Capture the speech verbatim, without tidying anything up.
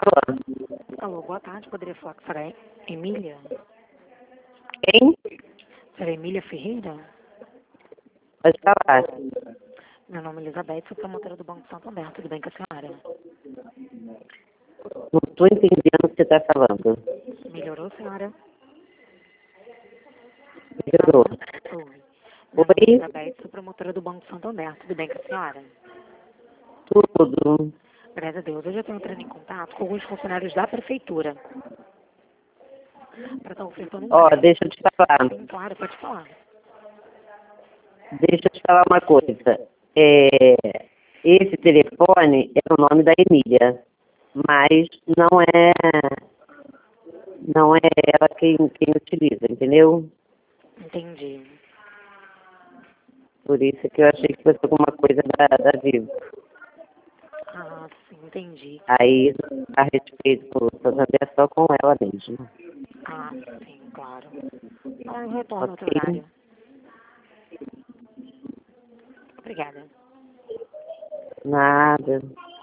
Alô, boa tarde. Poderia falar com a senhora Emília? Quem? Senhora Emília Ferreira? Pode falar. Meu nome é Elizabeth, sou promotora do Banco Santander. Tudo bem com a senhora? Não estou entendendo o que você está falando. Melhorou, senhora? Melhorou. Oi. Meu nome é Oi? Elizabeth, sou promotora do Banco Santander. Tudo bem com a senhora? Tudo. Graças a Deus. Hoje eu estou entrando em contato com alguns funcionários da prefeitura para estar ofertando um Ó, crédito. deixa eu te falar. Sim, claro, pode falar. Deixa eu te falar uma coisa. É, esse telefone é o nome da Emília, mas não é, não é ela quem, quem utiliza, entendeu? Entendi. Por isso que eu achei que fosse alguma coisa da, da Vivo. Ah, sim, entendi. Aí, a respeito do Santander, só com ela mesmo. Ah, sim, claro. Ah, eu retorno outro Ok? horário. Obrigada. Nada.